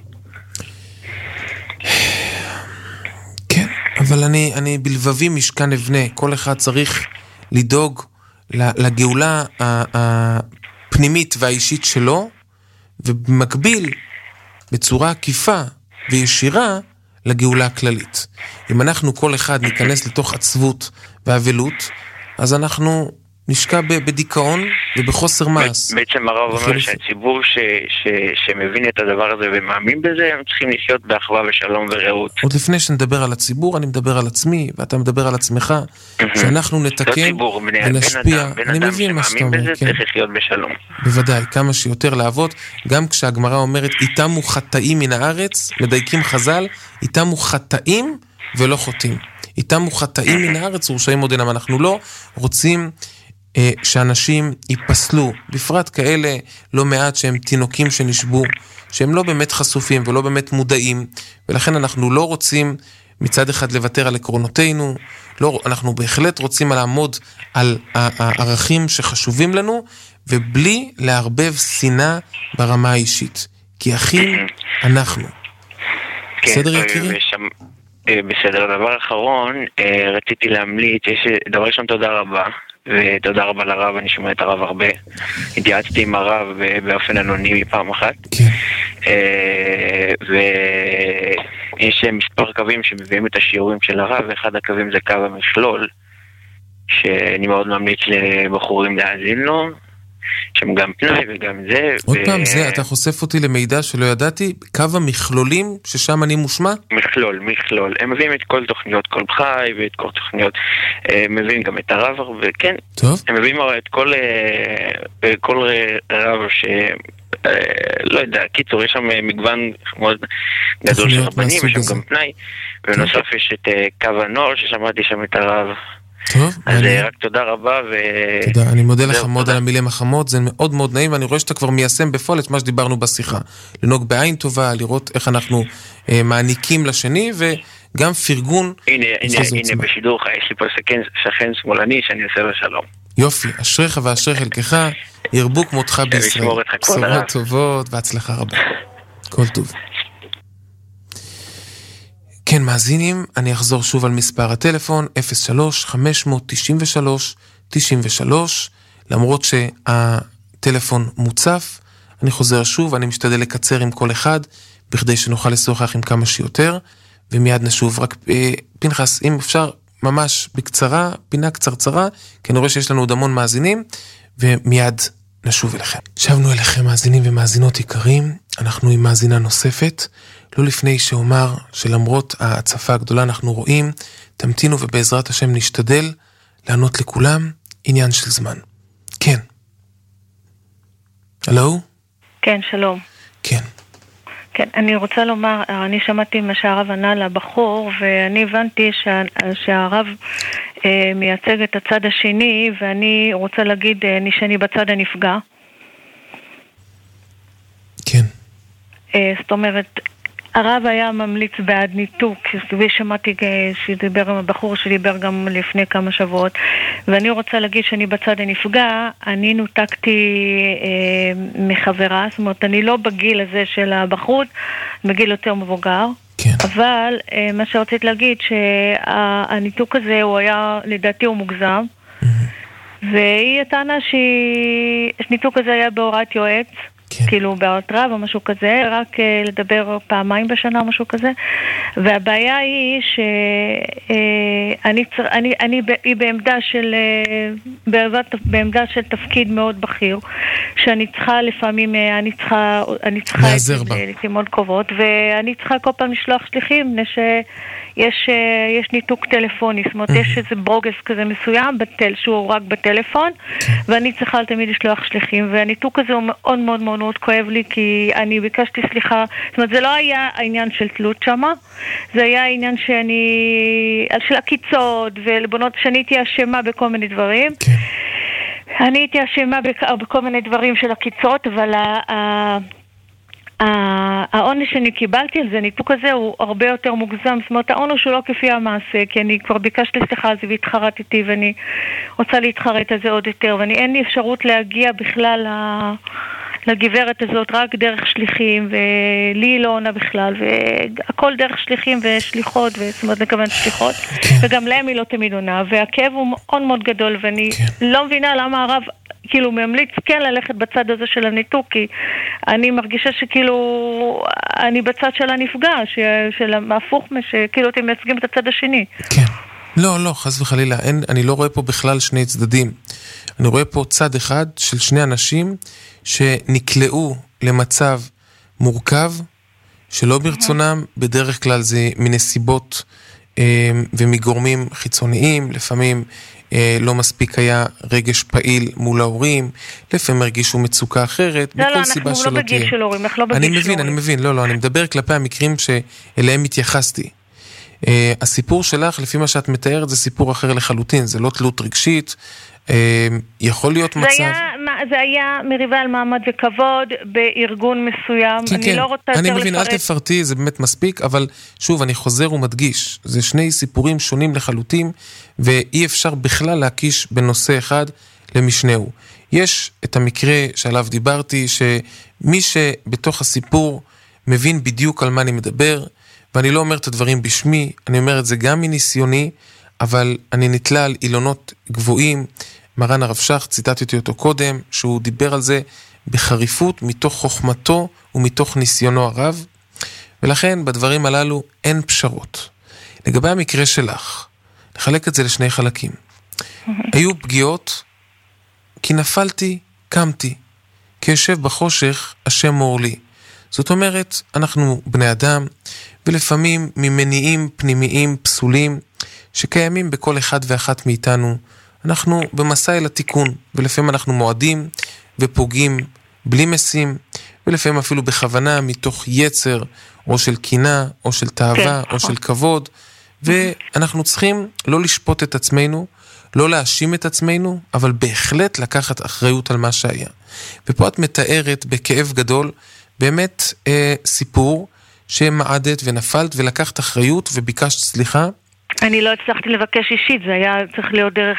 כן, אבל אני בלבבי משכן אבנה, כל אחד צריך לדאוג לגאולה הפנימית והאישית שלו, ובמקביל, בצורה עקיפה וישירה, לגאולה הכללית. אם אנחנו כל אחד ניכנס לתוך עצבות ואבלות, אז אנחנו נשקע בדיכאון ובחוסר מעש. בעצם הרב אומר שהציבור שמבין את הדבר הזה ומאמין בזה, הם צריכים לחיות באחווה ושלום ורעות. עוד לפני שנדבר על הציבור, אני מדבר על עצמי, ואתה מדבר על עצמך, שאנחנו נתקן ונשפיע. אני מבין מה שאתה אומר. צריך לחיות בשלום. בוודאי, כמה שיותר לעבוד, גם כשהגמרא אומרת, איתמו חטאים מן הארץ, מדייקים חז"ל, איתמו חטאים ולא חוטאים. איתמו חטאים מן הארץ, ורשעים עוד אינם. אנחנו לא רוצים שאנשים ייפסלו, בפרט כאלה לא מעט שהם תינוקים שנשבו, שהם לא באמת חשופים ולא באמת מודעים, ולכן אנחנו לא רוצים מצד אחד לוותר על עקרונותינו, לא, אנחנו בהחלט רוצים לעמוד על הערכים שחשובים לנו, ובלי להרבב שנאה ברמה האישית, כי אחים אנחנו. בסדר יקירי? בסדר, דבר אחרון, רציתי להמליץ, דבר ראשון תודה רבה, ותודה רבה לרב, אני שומע את הרב הרבה, התייעצתי עם הרב באופן אנונימי פעם אחת, ויש מספר קווים שמביאים את השיעורים של הרב, ואחד הקווים זה קו המכלול, שאני מאוד ממליץ לבחורים להאזין לו, שהם גם פנאי וגם זה. עוד פעם זה, אתה חושף אותי למידע שלא ידעתי, קו המכלולים ששם אני מושמע? מכלול. הם מביאים את כל תוכניות כל חי ואת כל תוכניות, הם מביאים גם את הרב, וכן, טוב. הם מביאים את כל רב ש... לא יודע, קיצור, יש שם מגוון מאוד גדול של רבנים, יש שם גם פנאי, ובנוסף יש את קו הנוער ששמעתי שם את הרב. טוב, אז רק תודה רבה תודה, אני מודה לך מאוד על המילים החמות, זה מאוד מאוד נעים, ואני רואה שאתה כבר מיישם בפועל את מה שדיברנו בשיחה. לנהוג בעין טובה, לראות איך אנחנו מעניקים לשני, וגם פרגון. הנה בשידור יש לי פה שכן שמאלני שאני עושה לו שלום. יופי, אשריך ואשרי חלקך, ירבו כמותך בישראל. בשורות טובות והצלחה רבה. כל טוב. כן, מאזינים, אני אחזור שוב על מספר הטלפון, 03-593-93, למרות שהטלפון מוצף, אני חוזר שוב, אני משתדל לקצר עם כל אחד, בכדי שנוכל לשוחח עם כמה שיותר, ומיד נשוב. רק פנחס, אם אפשר ממש בקצרה, פינה קצרצרה, כי אני רואה שיש לנו עוד המון מאזינים, ומיד נשוב אליכם. שבנו אליכם מאזינים ומאזינות יקרים, אנחנו עם מאזינה נוספת, לא לפני שאומר שלמרות ההצפה הגדולה אנחנו רואים, תמתינו ובעזרת השם נשתדל לענות לכולם, עניין של זמן. כן. הלו? כן, שלום. כן. כן, אני רוצה לומר, אני שמעתי מה שהרב ענה לבחור, ואני הבנתי שהרב מייצג את הצד השני, ואני רוצה להגיד שאני בצד הנפגע. כן. זאת אומרת, הרב היה ממליץ בעד ניתוק, ושמעתי שדיבר עם הבחור שדיבר גם לפני כמה שבועות, ואני רוצה להגיד שאני בצד הנפגע, אני נותקתי מחברה, זאת אומרת, אני לא בגיל הזה של הבחור, בגיל יותר מבוגר, כן. אבל מה שרציתי להגיד, שהניתוק הזה הוא היה, לדעתי הוא מוגזם, והיא טענה שהניתוק הזה היה בהוראת יועץ, כן. כאילו בהוראת רב או משהו כזה, רק לדבר פעמיים בשנה או משהו כזה, והבעיה היא היא בעמדה של תפקיד מאוד בכיר, שאני צריכה לפעמים, אני צריכה להיעזר בה. מאוד קרובות, ואני צריכה כל פעם לשלוח שליחים, יש ניתוק טלפוני, זאת אומרת, יש איזה ברוגס כזה מסוים, שהוא רק בטלפון, ואני צריכה תמיד לשלוח שליחים, והניתוק הזה הוא מאוד מאוד מאוד מאוד כואב לי, כי אני ביקשתי סליחה, זאת אומרת, זה לא היה העניין של תלות שמה, זה היה העניין של הקיצות, ולבונות שאני הייתי אשמה בכל מיני דברים. אני הייתי אשמה בכל מיני דברים של הקיצות, אבל העונש שאני קיבלתי על זה, ניתוק הזה הוא הרבה יותר מוגזם, זאת אומרת העונש הוא לא כפי המעשה, כי אני כבר ביקשתי סליחה על זה והתחרטתי, ואני רוצה להתחרט על זה עוד יותר, ואין לי אפשרות להגיע בכלל לגברת הזאת רק דרך שליחים, ולי לא עונה בכלל, והכל דרך שליחים ושליחות, זאת אומרת נכוון שליחות, וגם להם היא לא תמיד עונה, והכאב הוא מאוד מאוד גדול, ואני לא מבינה למה הרב כאילו ממליץ כן ללכת בצד הזה של הניתוק, כי אני מרגישה שכאילו אני בצד של הנפגע, של ההפוך, שכאילו אתם מייצגים את הצד השני. כן. לא, חס וחלילה, אני לא רואה פה בכלל שני צדדים. אני רואה פה צד אחד של שני אנשים שנקלעו למצב מורכב, שלא ברצונם, בדרך כלל זה מנסיבות ומגורמים חיצוניים, לפעמים לא מספיק היה רגש פעיל מול ההורים, לפעמים הרגישו מצוקה אחרת, בכל סיבה שלא תהיה. אנחנו לא בגיל של הורים, אנחנו לא בגיל של הורים. אני מבין, לא, אני מדבר כלפי המקרים שאליהם התייחסתי. הסיפור שלך, לפי מה שאת מתארת, זה סיפור אחר לחלוטין, זה לא תלות רגשית, יכול להיות מצב... זה היה מריבה על מעמד וכבוד בארגון מסוים, אני לא רוצה יותר לפרט. אני מבין, אל תפרטי, זה באמת מספיק, אבל שוב, אני חוזר ומדגיש, זה שני סיפורים שונים לחלוטין, ואי אפשר בכלל להקיש בנושא אחד למשנהו. יש את המקרה שעליו דיברתי, שמי שבתוך הסיפור מבין בדיוק על מה אני מדבר, ואני לא אומר את הדברים בשמי, אני אומר את זה גם מניסיוני, אבל אני נתלה על אילונות גבוהים. מרן הרב שך, ציטטתי אותו קודם, שהוא דיבר על זה בחריפות, מתוך חוכמתו ומתוך ניסיונו הרב, ולכן בדברים הללו אין פשרות. לגבי המקרה שלך, נחלק את זה לשני חלקים. היו פגיעות, כי נפלתי, קמתי, כי יושב בחושך, השם מור לי. זאת אומרת, אנחנו בני אדם, ולפעמים ממניעים פנימיים פסולים, שקיימים בכל אחד ואחת מאיתנו, אנחנו במסע אל התיקון, ולפעמים אנחנו מועדים ופוגעים בלי משים, ולפעמים אפילו בכוונה מתוך יצר, או של קינה, או של תאווה, או של כבוד, ואנחנו צריכים לא לשפוט את עצמנו, לא להאשים את עצמנו, אבל בהחלט לקחת אחריות על מה שהיה. ופה את מתארת בכאב גדול, באמת סיפור שמעדת ונפלת ולקחת אחריות וביקשת סליחה. אני לא הצלחתי לבקש אישית, זה היה צריך להיות דרך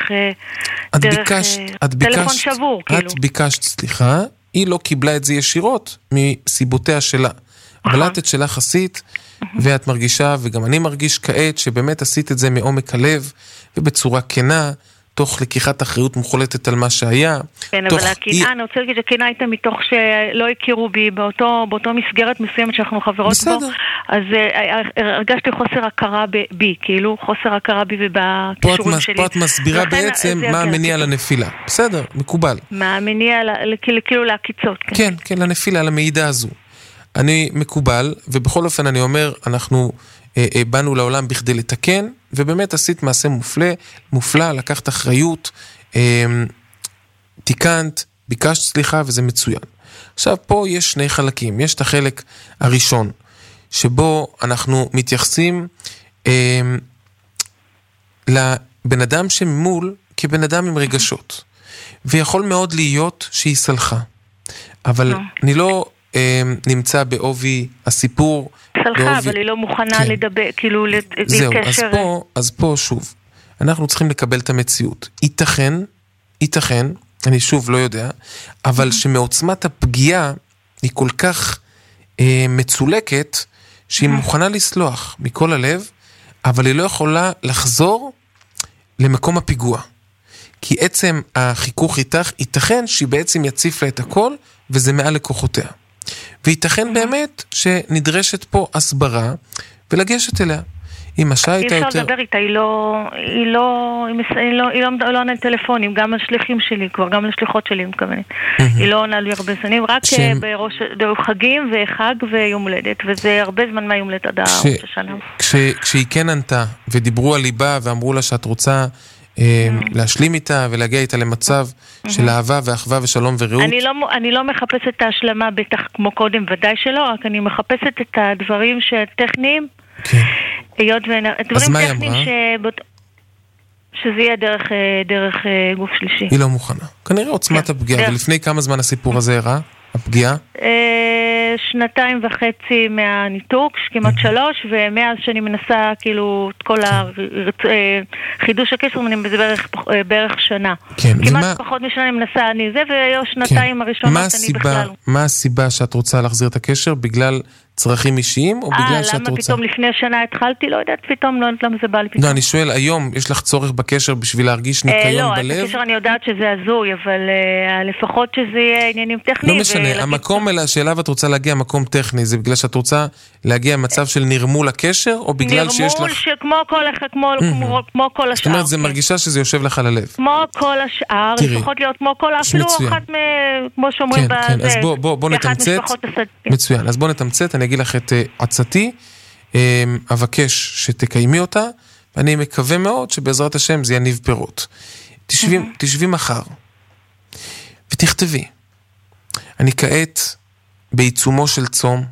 טלפון שבור. את ביקשת סליחה, היא לא קיבלה את זה ישירות מסיבותיה שלה. אבל את שלך עשית, ואת מרגישה, וגם אני מרגיש כעת, שבאמת עשית את זה מעומק הלב, ובצורה כנה, תוך לקיחת אחריות מוחלטת על מה שהיה. כן, אבל הקנאה, אני רוצה להגיד שהקנאה הייתה מתוך שלא הכירו בי, באותו מסגרת מסוימת שאנחנו חברות בו, אז הרגשתי חוסר הכרה בי, כאילו חוסר הכרה בי ובכישורים שלי. פה את מסבירה בעצם מה המניע לנפילה. בסדר, מקובל. מה המניע כאילו להקיצות. כן, כן, לנפילה, למעידה הזו. אני מקובל, ובכל אופן אני אומר, אנחנו באנו לעולם בכדי לתקן, ובאמת עשית מעשה מופלא, לקחת אחריות, תיקנת, ביקשת סליחה, וזה מצוין. עכשיו, פה יש שני חלקים. יש את החלק הראשון, שבו אנחנו מתייחסים לבן אדם שממול כבן אדם עם רגשות. ויכול מאוד להיות שהיא סלחה. אבל אני לא נמצא בעובי הסיפור. סלחה, אבל היא לא מוכנה לדבר, כאילו זהו, להתקשר. אז פה שוב, אנחנו צריכים לקבל את המציאות. ייתכן, אני שוב לא יודע, אבל שמעוצמת הפגיעה היא כל כך מצולקת, שהיא מוכנה לסלוח מכל הלב, אבל היא לא יכולה לחזור למקום הפיגוע. כי עצם החיכוך איתך, ייתכן שהיא בעצם יציף לה את הכל, וזה מעל לכוחותיה. וייתכן באמת שנדרשת פה הסברה, ולגשת אליה. אם השעה הייתה יותר... אי אפשר לדבר איתה, היא לא עונה טלפונים, גם השליחים שלי כבר, גם לשליחות שלי מתכוונת. היא לא עונה לי הרבה שנים, רק בראש חגים וחג ויום הולדת, וזה הרבה זמן מהיום הולדת עד ראש השנה. כשהיא כן ענתה, ודיברו על ליבה, ואמרו לה שאת רוצה להשלים איתה, ולהגיע איתה למצב של אהבה ואחווה ושלום ורעות. אני לא מחפשת את ההשלמה בטח כמו קודם, ודאי שלא, רק אני מחפשת את הדברים שטכניים, כן. אז מה היא אמרה? שזה יהיה דרך גוף שלישי. היא לא מוכנה. כנראה עוצמת הפגיעה. ולפני כמה זמן הסיפור הזה הראה? הפגיעה? 2.5 מהניתוק, כמעט 3, ומאז שאני מנסה כאילו את כל חידוש הקשר, אני בערך שנה. כמעט פחות משנה אני מנסה, שנתיים הראשונות אני בכלל. מה הסיבה שאת רוצה להחזיר את הקשר? בגלל צרכים אישיים, או בגלל שאת רוצה... למה פתאום לפני שנה התחלתי? לא יודעת פתאום, לא יודעת למה זה בא לי פתאום. לא, אני שואל, היום יש לך צורך בקשר בשביל להרגיש ניקיון בלב? לא, את הקשר אני יודעת שזה הזוי, אבל לפחות שזה יהיה עניינים טכניים. לא משנה, המקום שאליו את רוצה להגיע, מקום טכני, זה בגלל שאת רוצה להגיע למצב של נרמול הקשר, או בגלל שיש לך... נרמול שכמו כל השאר. זאת אומרת, זה מרגישה שזה יושב לך על הלב. כמו כל השאר, לפחות להיות כמו כל אפילו אחת כמו שאומרים בזה. אז בוא נתמצת. מצוין, אז בוא נתמצת, אני אגיד לך את עצתי, אבקש שתקיימי אותה, ואני מקווה מאוד שבעזרת השם זה יניב פירות. תשבי מחר, ותכתבי. אני כעת בעיצומו של צום,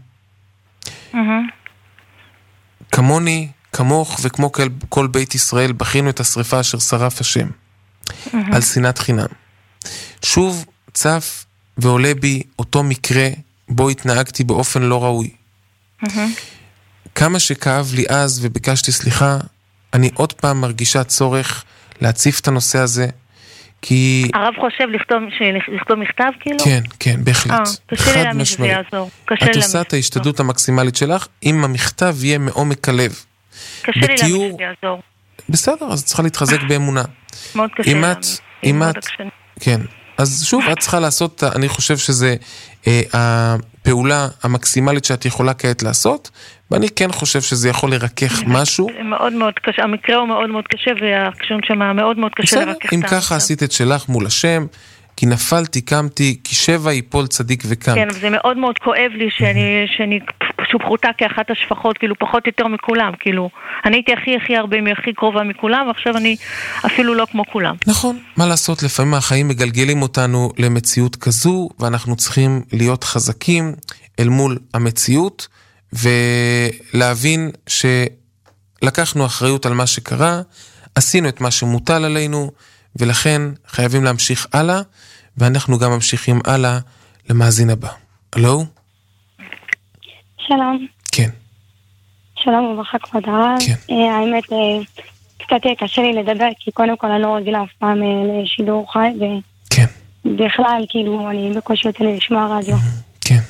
כמוני, כמוך וכמו כל בית ישראל, בכינו את השריפה אשר שרף השם, על שנאת חינם. שוב צף ועולה בי אותו מקרה, בו התנהגתי באופן לא ראוי. כמה שכאב לי אז וביקשתי סליחה, אני עוד פעם מרגישה צורך להציף את הנושא הזה, כי... הרב חושב לכתוב מכתב כאילו? כן, בהחלט. קשה לי להאמין שזה יעזור. את עושה את ההשתדלות המקסימלית שלך, אם המכתב יהיה מעומק הלב. קשה לי להאמין שזה יעזור. בסדר, אז צריכה להתחזק באמונה. מאוד קשה להאמין. כן. אז שוב, את צריכה לעשות, אני חושב שזה הפעולה המקסימלית שאת יכולה כעת לעשות, ואני כן חושב שזה יכול לרכך משהו. מאוד מאוד קשה, המקרה הוא מאוד מאוד קשה, והקשון שמה מאוד מאוד קשה לרכך. בסדר, אם ככה עשית את שלך מול השם, כי נפלתי, קמתי, כי 7 ייפול צדיק וקם. כן, וזה מאוד מאוד כואב לי שאני פשוט פחותה כאחת השפחות, כאילו פחות יותר מכולם, כאילו, אני הייתי הכי הרבה, הכי קרובה מכולם, ועכשיו אני אפילו לא כמו כולם. נכון, מה לעשות, לפעמים החיים מגלגלים אותנו למציאות כזו, ואנחנו צריכים להיות חזקים אל מול המציאות, ולהבין שלקחנו אחריות על מה שקרה, עשינו את מה שמוטל עלינו, ולכן חייבים להמשיך הלאה, ואנחנו גם ממשיכים הלאה למאזין הבא. הלו? שלום. כן. שלום וברכה כבוד הרב. כן. האמת, קצת קשה לי לדבר, כי קודם כל אני לא רגילה אף פעם לשידור חי, כן. ובכלל, כאילו, אני בקושי יוצא לי לשמוע רדיו. כן.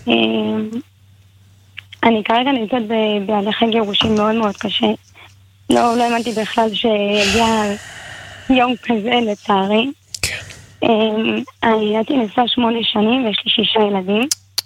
אני כרגע נמצאת בהליכי גירושים מאוד מאוד קשה. לא האמנתי בכלל שיגיע יום כזה לצערי. כן. אני הייתי נשואה 8 שנים ויש לי 6 ילדים.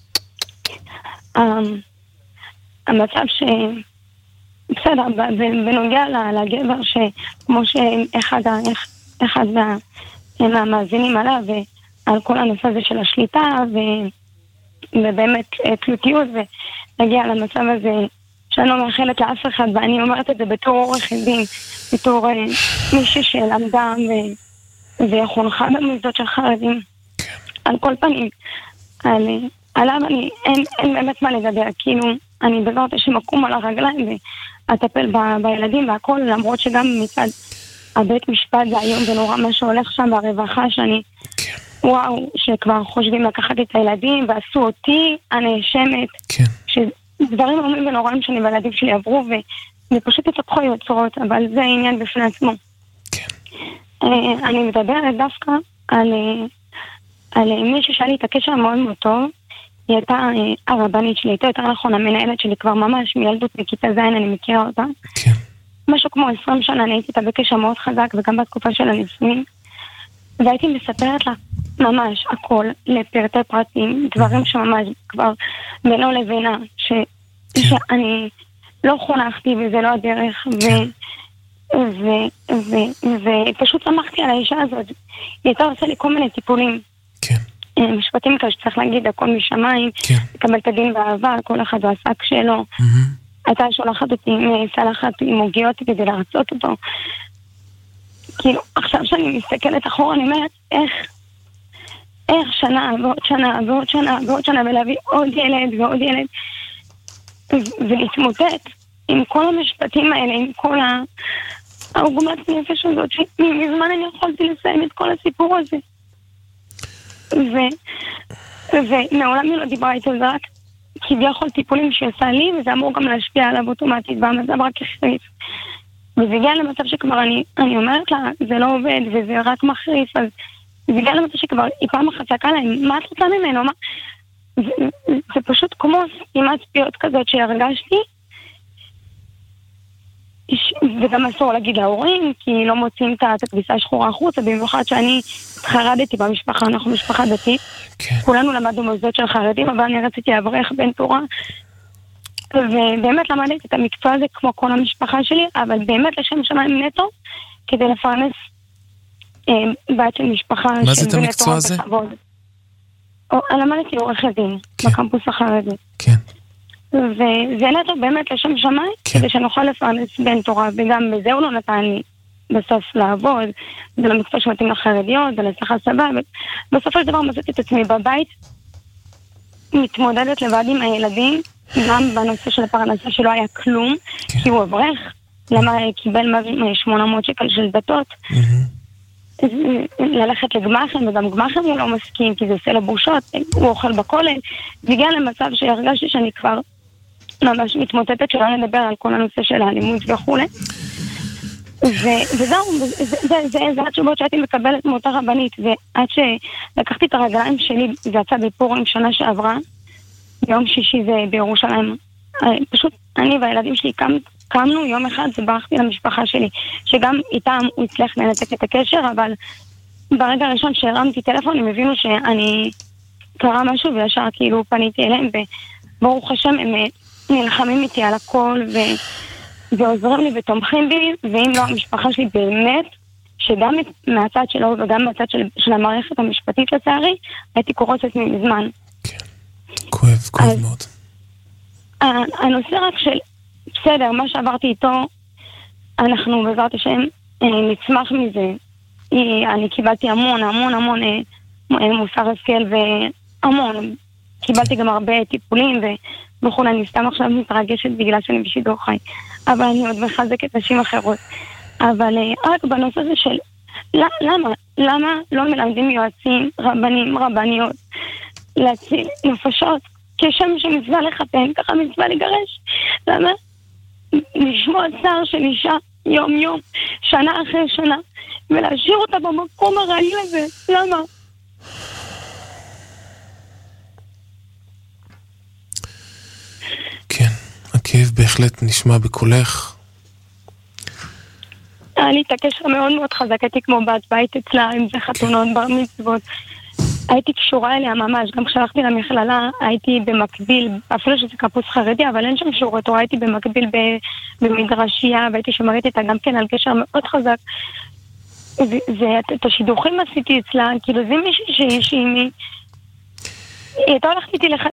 המצב בסדר, בנוגע לגבר שכמו שאחד מהמאזינים עליו ועל כל הנושא הזה של השליטה ובאמת תלותיות ולהגיע למצב הזה שאני לא מאחלת לאף אחד, ואני אומרת את זה בתור עורך דין, בתור מישהי שלמדה וחונכה במוסדות של חרדים. על כל פנים, עליו אין באמת מה לדבר, כאילו אני בעזרת השם אקום על הרגליים ואטפל בילדים והכל, למרות שגם מצד הבית משפט זה היום ונורא מה שהולך שם ברווחה, שאני וואו, שכבר חושבים לקחת את הילדים, ועשו אותי הנאשמת. כן. שדברים אומרים ונוראים שאני והילדים שלי עברו, ופשוט התהפכו יוצרות, אבל זה העניין בפני עצמו. כן. אני מדברת דווקא על מישהו שהיה לי את הקשר מאוד מאוד טוב, היא הייתה הרבנית שלי, הייתה יותר נכון המנהלת שלי כבר ממש מילדות בכיתה ז', אני מכירה אותה. כן. משהו כמו 20 שנה, אני הייתי איתה בקשר מאוד חזק, וגם בתקופה של הנישואים. והייתי מספרת לה ממש הכל, לפרטי פרטים, דברים שממש כבר בינו לבינה, שאני לא חונכתי וזה לא הדרך, ופשוט שמחתי על האישה הזאת. היא הייתה עושה לי כל מיני טיפולים. כן. משפטים כאלה שצריך להגיד, הכל משמיים, לקבל את הדין באהבה, כל אחד ועסק שלו. הייתה שולחת אותי עם סלחת עם עוגיות כדי לרצות אותו. כאילו, עכשיו שאני מסתכלת אחורה, אני אומרת, איך שנה ועוד שנה ועוד שנה ועוד שנה, ולהביא עוד ילד ועוד ילד, ולהתמוטט עם כל המשפטים האלה, עם כל העוגמת נפש הזאת, שמזמן אני יכולתי לסיים את כל הסיפור הזה. ומעולם היא לא דיברה איתו, זה רק כביכול טיפולים שעשה לי, וזה אמור גם להשפיע עליו אוטומטית, והמצב רק החריף. וזה הגיע למצב שכבר אני אומרת לה, זה לא עובד, וזה רק מחריף, אז זה הגיע למצב שכבר היא פעם אחת צעקה להם, מה את רוצה ממנו? זה פשוט כמו סתימת פיות כזאת שהרגשתי, וגם אסור להגיד להורים, כי לא מוצאים את הכביסה השחורה החוצה, במיוחד שאני חרדתי במשפחה, אנחנו משפחה דתית, כולנו למדנו מוסדות של חרדים, אבל אני רציתי להבריח בן תורה, ובאמת למדתי את המקצוע הזה כמו כל המשפחה שלי, אבל באמת לשם שמיים נטו, כדי לפרנס בת של משפחה. מה זה את המקצוע הזה? למדתי עורכת דין בקמפוס החרדי. כן. וזה נטו באמת לשם שמיים, כדי שנוכל לפרנס בן תורה, וגם בזה הוא לא נתן לי בסוף לעבוד, זה למקצוע שמתאים לחרדיות, זה לשכר סבבה, בסופו של דבר מצאתי את עצמי בבית, מתמודדת לבד עם הילדים, גם בנושא של הפרנסה שלא היה כלום, כי הוא אברך, למה קיבל 800 שקל של דתות, ללכת לגמחם, וגם גמחם הוא לא מסכים, כי זה עושה לו בושות, הוא אוכל בכולל, והגיע למצב שהרגשתי שאני כבר ממש מתמוטטת שלא נדבר על כל הנושא של האלימות וכו'. וזהו, זה התשובות שהייתי מקבלת מאותה רבנית, ועד שלקחתי את הרגליים שלי, זה יצא בפורים שנה שעברה, ביום שישי זה בירושלים, פשוט אני והילדים שלי קמנו יום אחד וברחתי למשפחה שלי, שגם איתם הוא הצליח לנתק את הקשר, אבל ברגע הראשון שהרמתי טלפון הם הבינו שאני קרה משהו, וישר כאילו פניתי אליהם, וברוך השם הם נלחמים איתי על הכל ועוזרים לי ותומכים בי, ואם לא המשפחה שלי באמת, שגם מהצד שלו וגם מהצד של המערכת המשפטית לצערי, הייתי קורסת מזמן. כן, כואב מאוד. הנושא רק של בסדר, מה שעברתי איתו, אנחנו בעזרת השם נצמח מזה. אני קיבלתי המון מוסר השכל והמון. קיבלתי גם הרבה טיפולים ובכל אני סתם עכשיו מתרגשת בגלל שאני בשידור חי. אבל אני עוד מחזקת נשים אחרות. אבל רק בנושא הזה של למה לא מלמדים יועצים, רבנים, רבניות, להציל נפשות, כשם שמצווה לחתן, ככה מצווה לגרש. למה? לשמוע צער של אישה יום יום, שנה אחרי שנה, ולהשאיר אותה במקום הרעיל הזה. למה? כן, הכאב בהחלט נשמע בקולך. היה לי את הקשר מאוד מאוד חזק, הייתי כמו בת בית אצלה, אם זה חתונות, בר מצוות. הייתי קשורה אליה ממש, גם כשהלכתי למכללה הייתי במקביל, אפילו שזה קמפוס חרדי, אבל אין שם שיעורי תורה, הייתי במקביל במדרשייה, והייתי שמרית איתה גם כן על קשר מאוד חזק. את השידוכים עשיתי אצלה, כאילו זה מישהי שהיא הייתה הולכת איתי